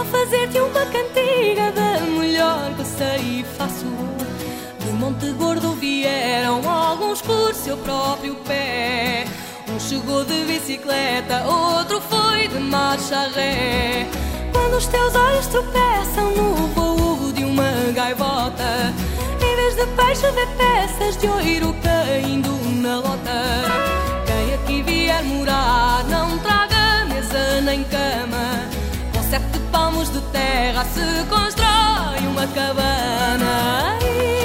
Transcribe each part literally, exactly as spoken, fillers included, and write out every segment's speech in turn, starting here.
só fazer-te uma cantiga da melhor que sei e faço. De Monte Gordo vieram alguns por seu próprio pé. Um chegou de bicicleta, outro foi de marcha ré. Quando os teus olhos tropeçam no voo de uma gaivota, em vez de peixe vê peças de ouro caindo na lota. Quem aqui vier morar não traga mesa nem cama. Com sete palmos de terra se constrói uma cabana.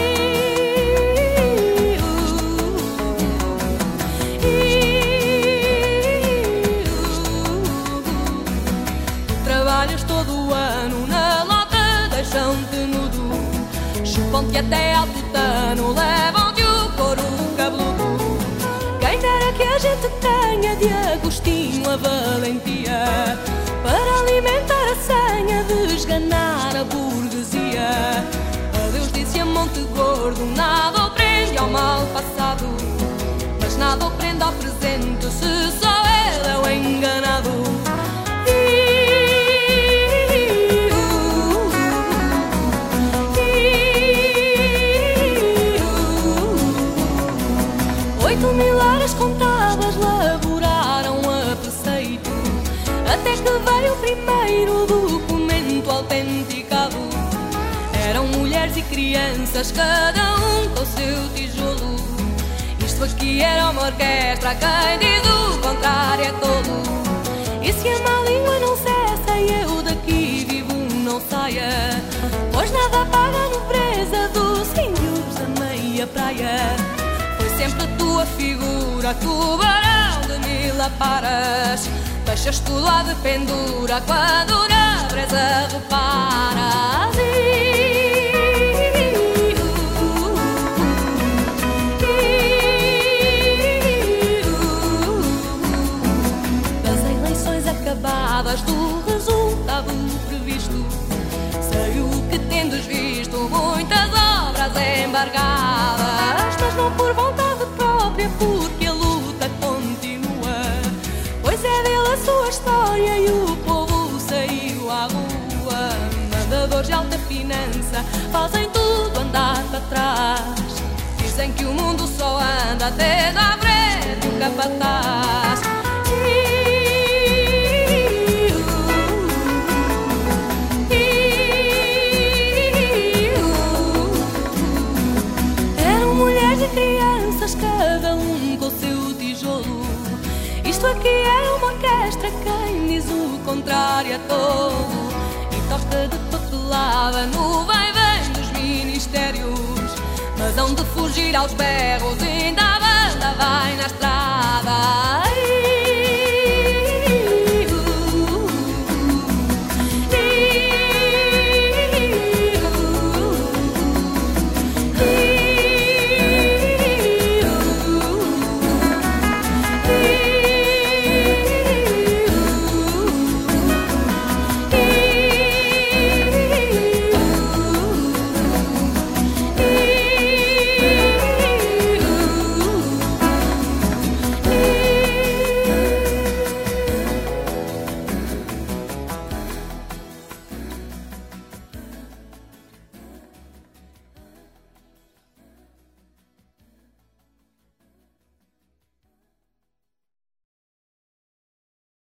Trabalhas todo o ano na lota, deixam-te nudo, chupam-te até ao tutano, levam-te o couro cabeludo. Quem dera que a gente tenha de Agostinho a valentia para alimentar a senha de esganar a burguesia. Adeus disse a Monte Gordo, nada o prende ao mal passado, mas nada o prende ao presente se só ele é o enganado. Oito mil horas contadas laboraram a preceito, até que veio o primeiro documento autenticado. Eram mulheres e crianças, cada um com seu tijolo. Isto aqui era uma orquestra, quem diz o contrário é tolo. E se a má língua não cessa e eu daqui vivo não saia, pois nada paga a nobreza dos índios a meia praia. Foi sempre a tua figura, tubarão de mil aparas, deixas tudo lá de pendura quando na breza reparas. Das eleições acabadas, do resultado previsto, sei o que tendes visto, muitas obras embargadas, mas não por vontade própria, porque a luta continua, pois é dele a sua história e o povo saiu à rua. Mandadores de alta finança fazem tudo andar para trás, dizem que o mundo só anda desde à frente o capataz. Crianças, cada um com seu tijolo. Isto aqui é uma orquestra, quem diz o contrário é tolo. E toca de papelada no vai-vem dos ministérios, mas hão de fugir aos berros ainda